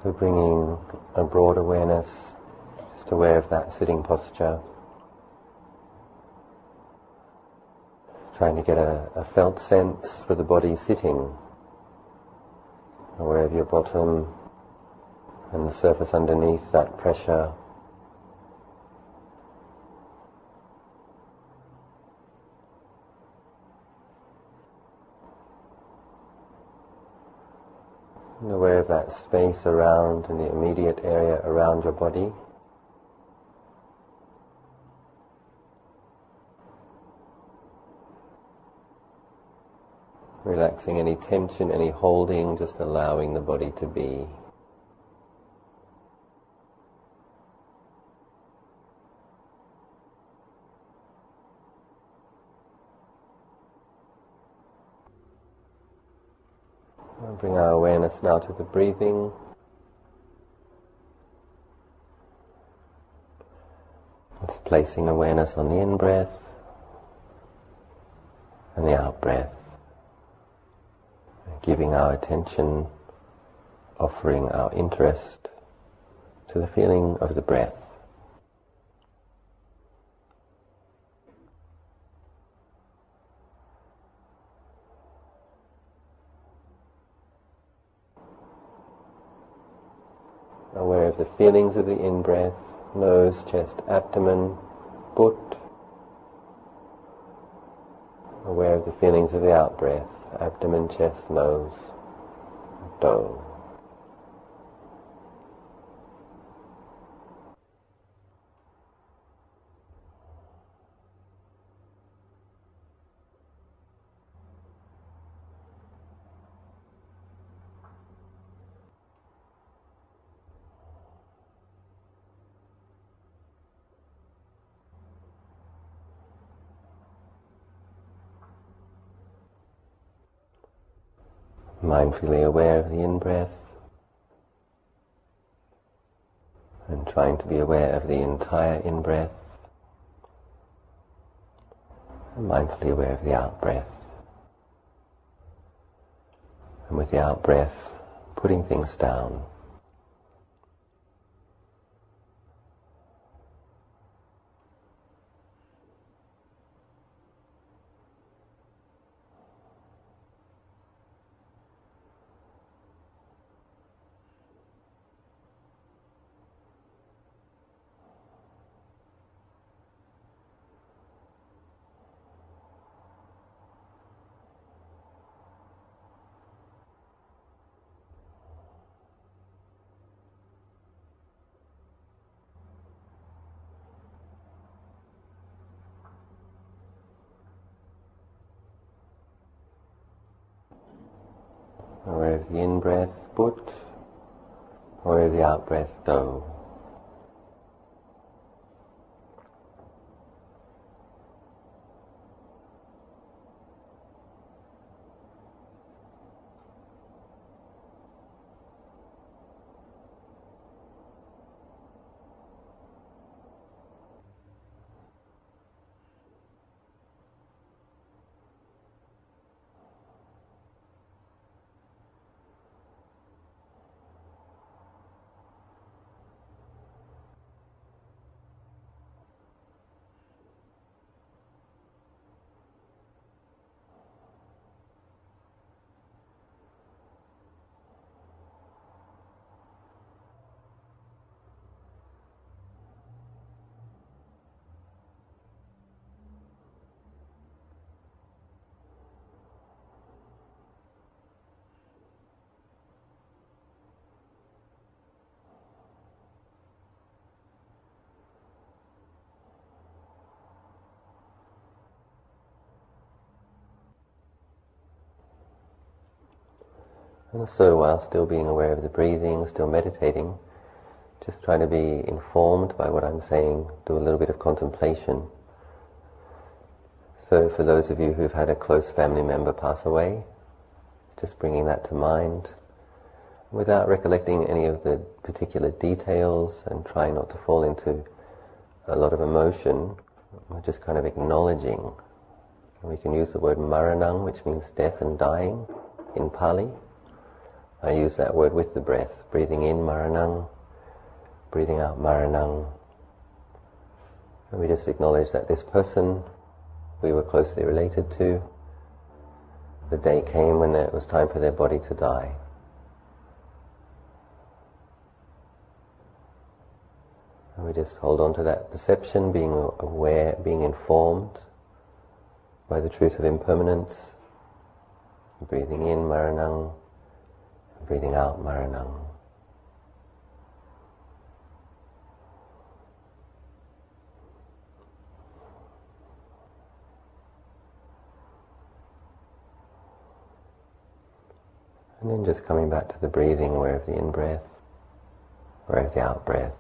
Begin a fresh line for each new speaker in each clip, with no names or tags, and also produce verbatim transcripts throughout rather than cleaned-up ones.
So bringing a broad awareness, just aware of that sitting posture. Trying to get a, a felt sense for the body sitting. Aware of your bottom and the surface underneath, that pressure. And aware of that space around in the immediate area around your body. Relaxing any tension, any holding, just allowing the body to be. And bring our awareness now to the breathing. It's placing awareness on the in-breath and the out-breath. Giving our attention, offering our interest to the feeling of the breath. Aware of the feelings of the in-breath, nose, chest, abdomen, put. Aware of the feelings of the out-breath, abdomen, chest, nose, do. Mindfully aware of the in-breath and trying to be aware of the entire in-breath and mindfully aware of the out-breath. And with the out-breath, putting things down. Aware of the in-breath, put, aware of the out-breath, do. And so while still being aware of the breathing, still meditating, just trying to be informed by what I'm saying, do a little bit of contemplation. So for those of you who've had a close family member pass away, just bringing that to mind, without recollecting any of the particular details and trying not to fall into a lot of emotion, we're just kind of acknowledging. We can use the word maranam, which means death and dying in Pali. I use that word with the breath, breathing in Maranang, breathing out Maranang. And we just acknowledge that this person we were closely related to, the day came when it was time for their body to die. And we just hold on to that perception, being aware, being informed by the truth of impermanence, breathing in Maranang, breathing out Maranang. And then just coming back to the breathing, aware of the in-breath, aware of the out-breath.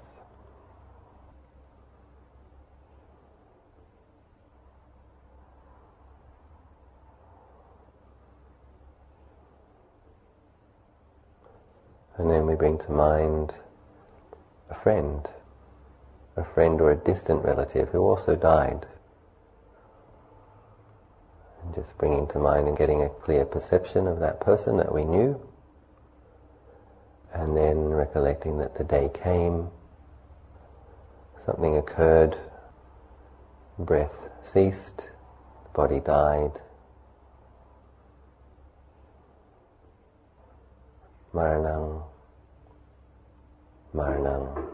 And then we bring to mind a friend, a friend or a distant relative who also died. And just bringing to mind and getting a clear perception of that person that we knew. And then recollecting that the day came, something occurred, breath ceased, the body died. Maranang, Maranang.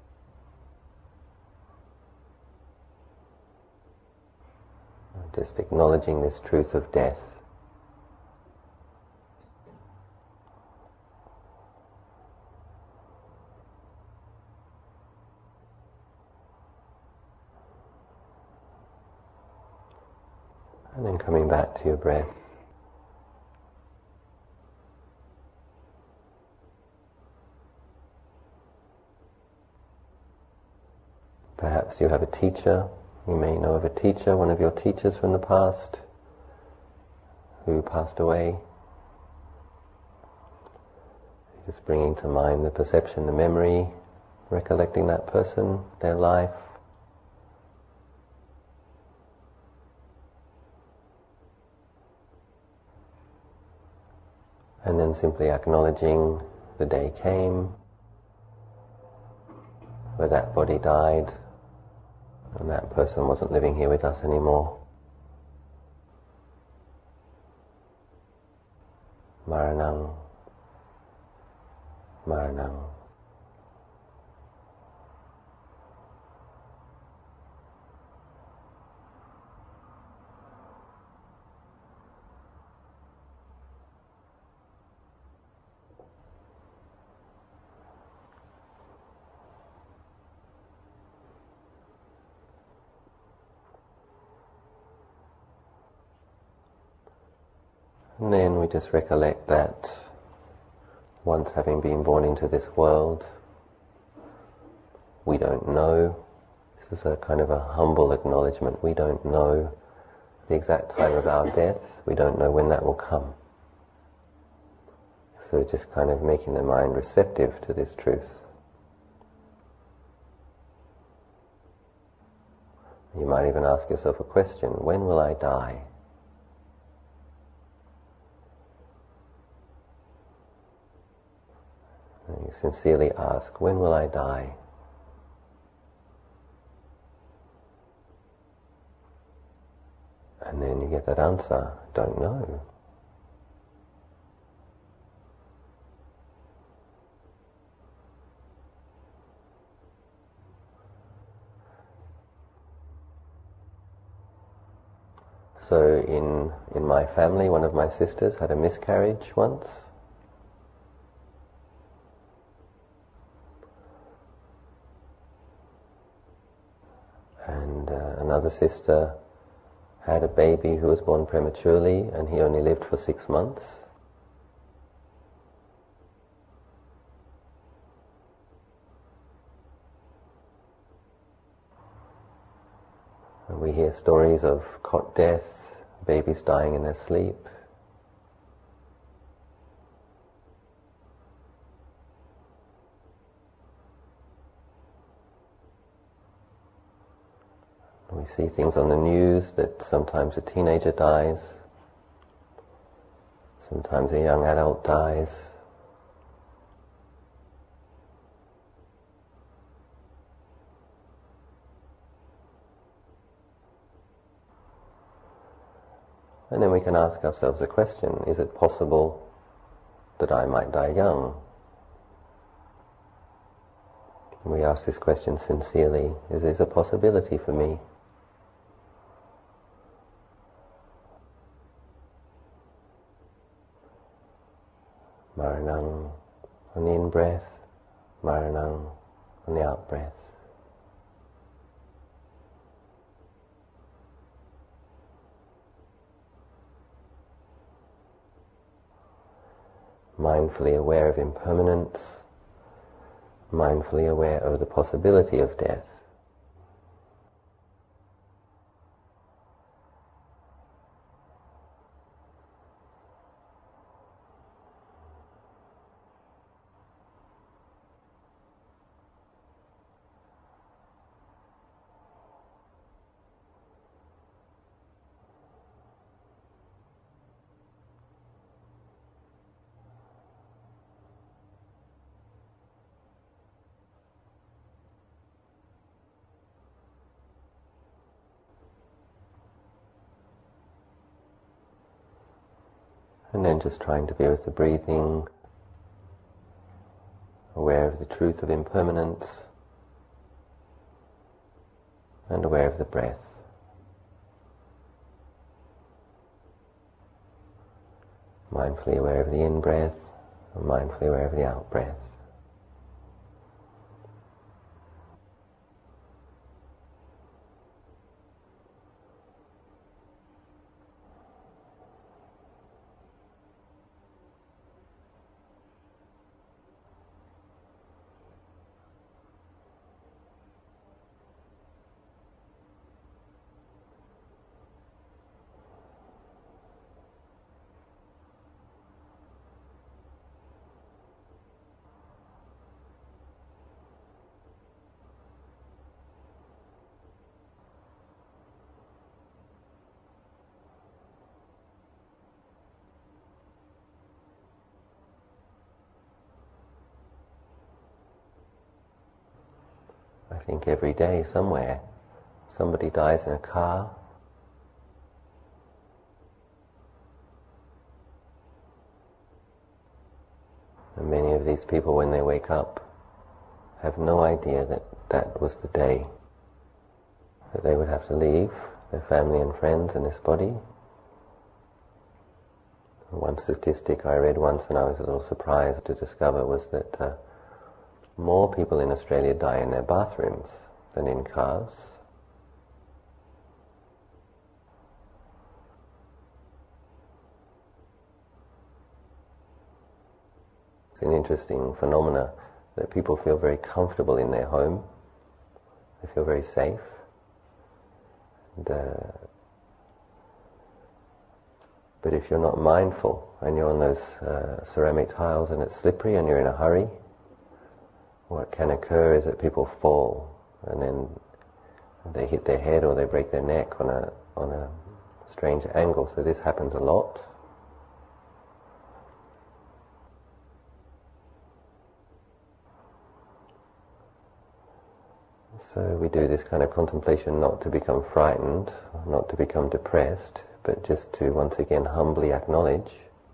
Just acknowledging this truth of death. And then coming back to your breath. Perhaps you have a teacher, you may know of a teacher, one of your teachers from the past, who passed away. Just bringing to mind the perception, the memory, recollecting that person, their life. And then simply acknowledging the day came, where that body died, and that person wasn't living here with us anymore. Maranang, Maranang. And then we just recollect that once having been born into this world, we don't know. This is a kind of a humble acknowledgement. We don't know the exact time of our death. We don't know when that will come. So just kind of making the mind receptive to this truth. You might even ask yourself a question: when will I die? And you sincerely ask, when will I die? And then you get that answer, don't know. So in, in my family, one of my sisters had a miscarriage once. And uh, another sister had a baby who was born prematurely, and he only lived for six months. And we hear stories of cot death, babies dying in their sleep. We see things on the news that sometimes a teenager dies, sometimes a young adult dies. And then we can ask ourselves a question: is it possible that I might die young? And we ask this question sincerely: is this a possibility for me? Maranang on the in-breath, Maranang on the out-breath. Mindfully aware of impermanence, mindfully aware of the possibility of death. And then just trying to be with the breathing, aware of the truth of impermanence, and aware of the breath. Mindfully aware of the in-breath, and mindfully aware of the out-breath. I think every day somewhere somebody dies in a car, and many of these people, when they wake up, have no idea that that was the day that they would have to leave their family and friends and this body. One statistic I read once and I was a little surprised to discover was that uh, more people in Australia die in their bathrooms than in cars. It's an interesting phenomena that people feel very comfortable in their home. They feel very safe. And, uh, but if you're not mindful and you're on those uh, ceramic tiles and it's slippery and you're in a hurry, what can occur is that people fall and then they hit their head or they break their neck on a on a strange angle. So this happens a lot. So we do this kind of contemplation not to become frightened, not to become depressed, but just to once again humbly acknowledge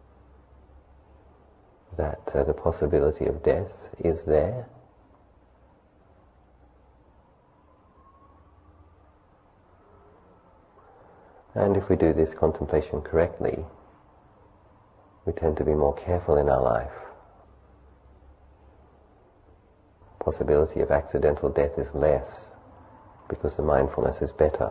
that uh, the possibility of death is there. And if we do this contemplation correctly, we tend to be more careful in our life. Possibility of accidental death is less because the mindfulness is better.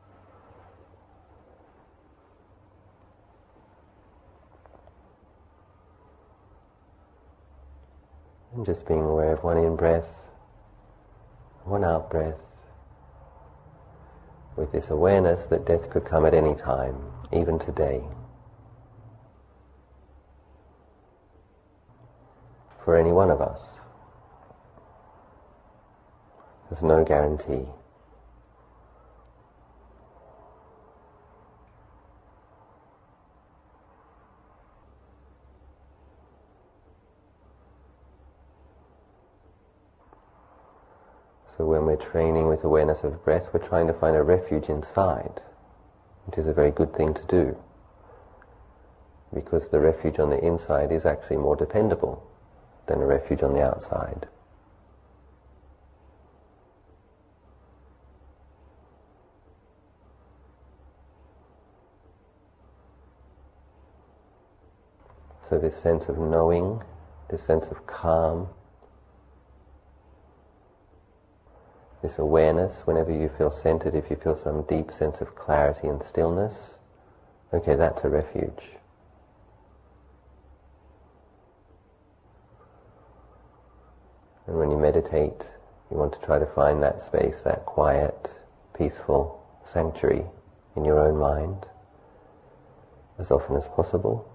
And just being aware of one in-breath, one out-breath, with this awareness that death could come at any time, even today. For any one of us. There's no guarantee. So when we're training with awareness of breath, we're trying to find a refuge inside, which is a very good thing to do. because the refuge on the inside is actually more dependable than a refuge on the outside. So this sense of knowing, this sense of calm, this awareness, whenever you feel centered, if you feel some deep sense of clarity and stillness, okay, that's a refuge. And when you meditate, you want to try to find that space, that quiet, peaceful sanctuary in your own mind as often as possible.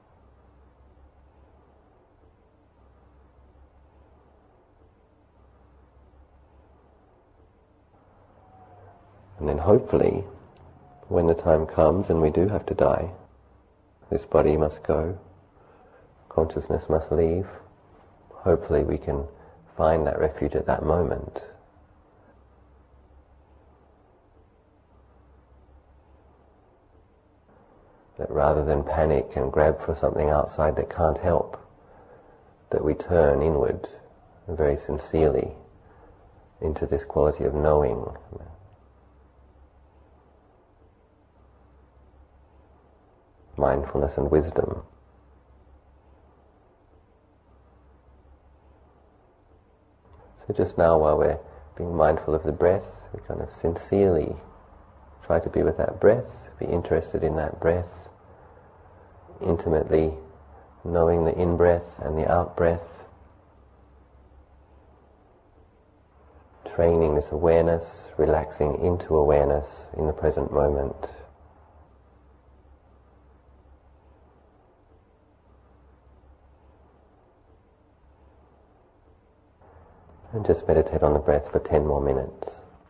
And then hopefully, when the time comes and we do have to die, this body must go, consciousness must leave, hopefully we can find that refuge at that moment. That rather than panic and grab for something outside that can't help, that we turn inward very sincerely into this quality of knowing, mindfulness and wisdom. So just now, while we're being mindful of the breath, we kind of sincerely try to be with that breath, be interested in that breath, intimately knowing the in-breath and the out-breath, training this awareness, relaxing into awareness in the present moment. And just meditate on the breath for ten more minutes.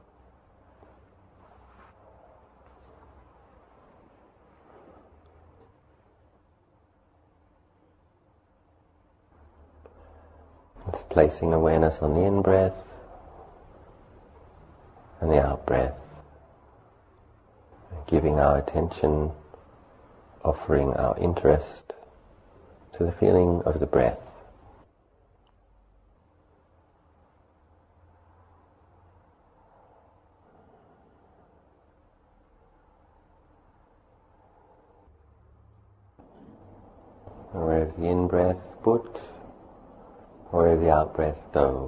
It's placing awareness on the in-breath and the out-breath. Giving our attention, offering our interest to the feeling of the breath. Aware of the in-breath, put, aware of the out-breath, do.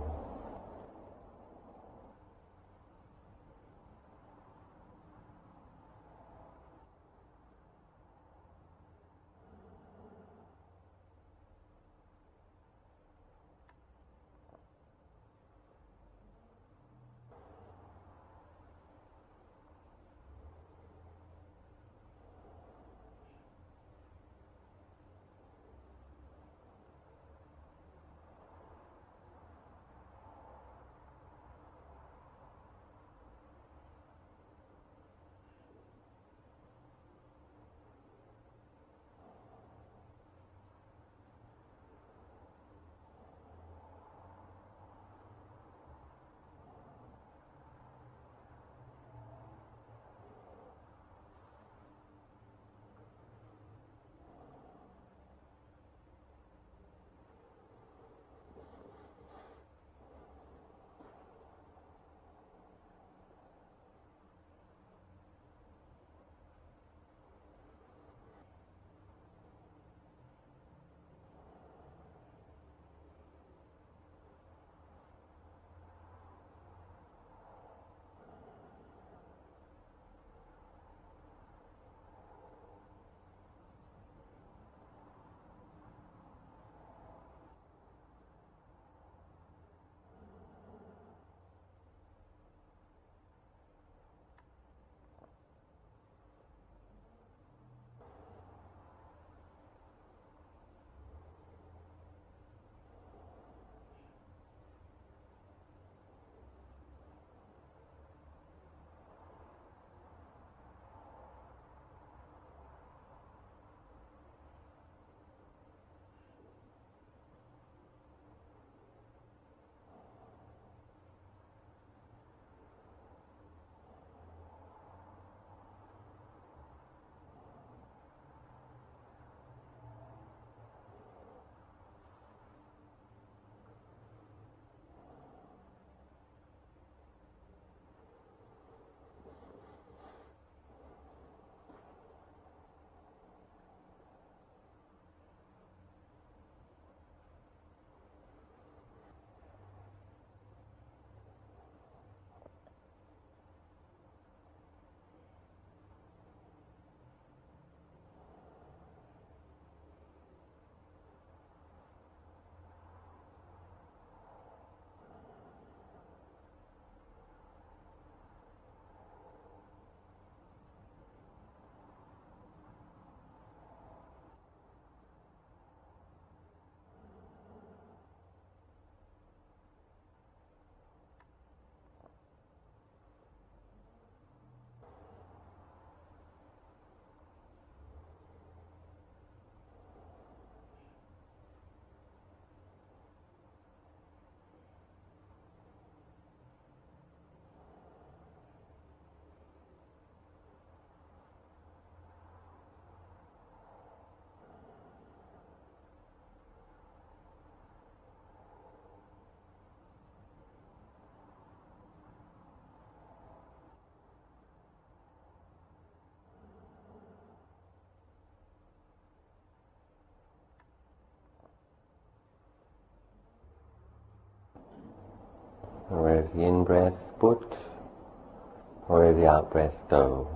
wherever the in-breath put, wherever the out-breath go.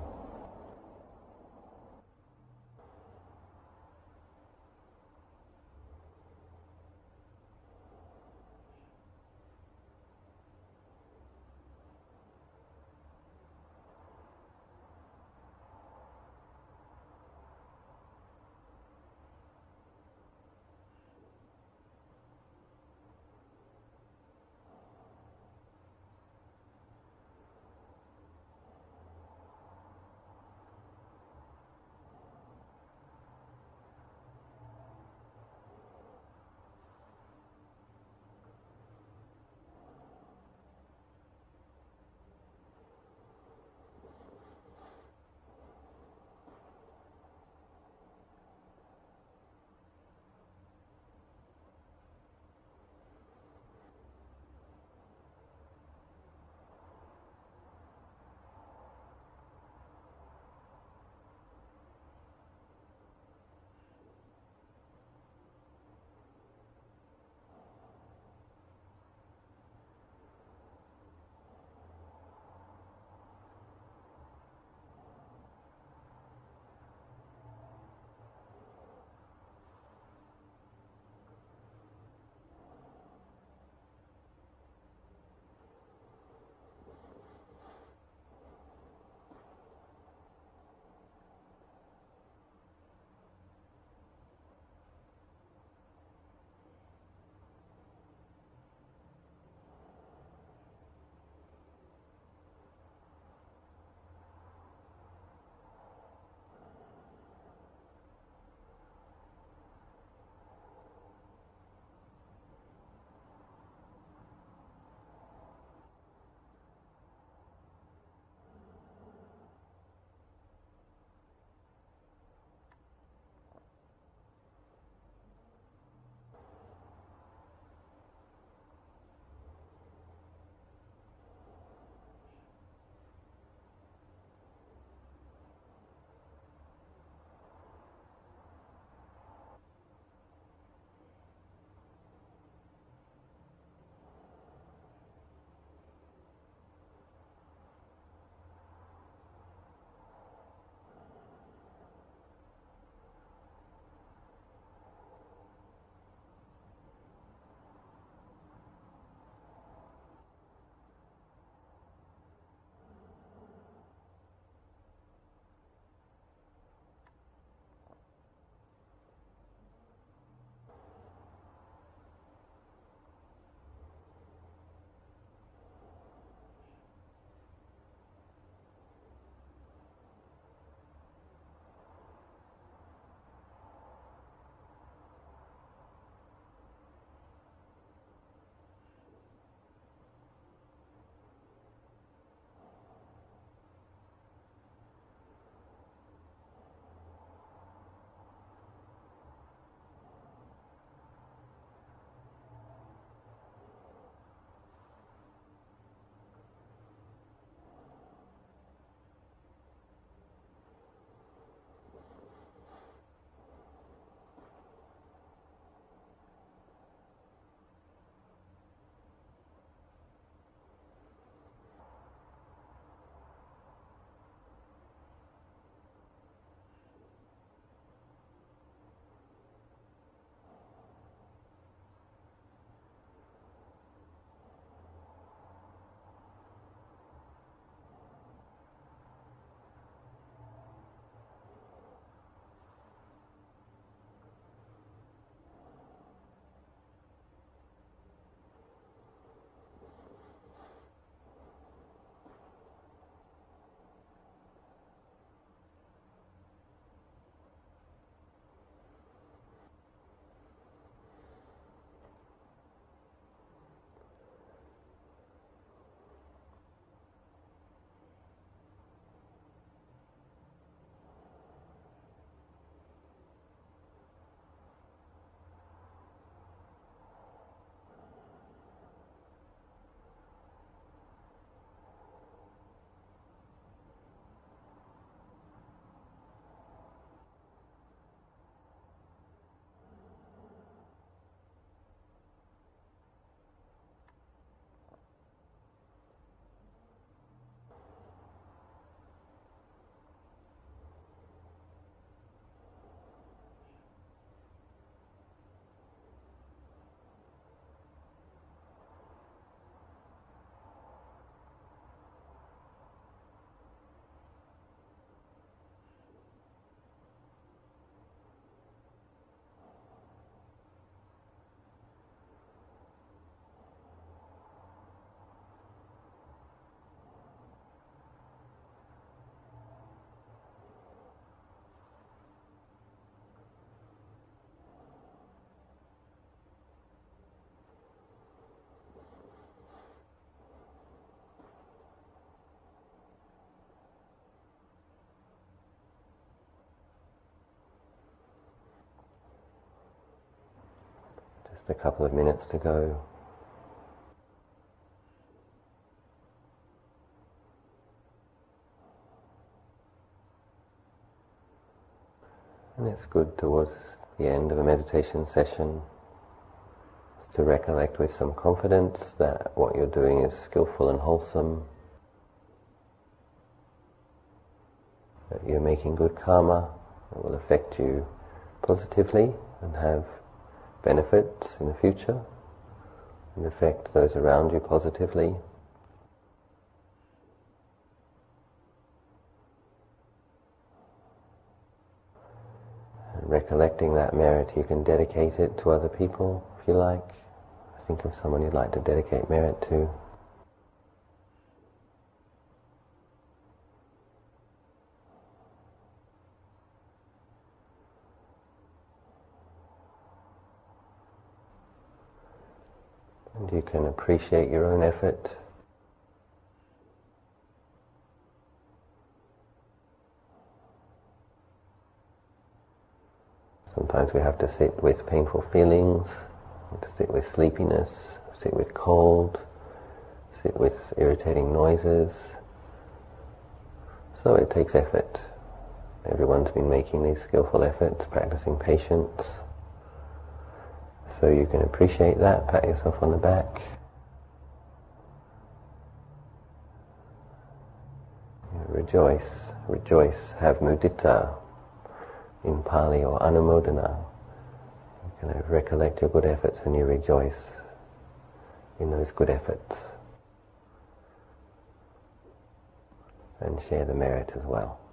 Just a couple of minutes to go. And it's good towards the end of a meditation session to recollect with some confidence that what you're doing is skillful and wholesome, that you're making good karma that will affect you positively and have benefits in the future and affect those around you positively. And recollecting that merit, you can dedicate it to other people if you like. Think of someone you'd like to dedicate merit to. And you can appreciate your own effort. Sometimes we have to sit with painful feelings, to sit with sleepiness, sit with cold, sit with irritating noises. So it takes effort. Everyone's been making these skillful efforts, practicing patience. So you can appreciate that, pat yourself on the back. Rejoice, rejoice, have mudita in Pali, or anumodana. You kind of recollect your good efforts and you rejoice in those good efforts and share the merit as well.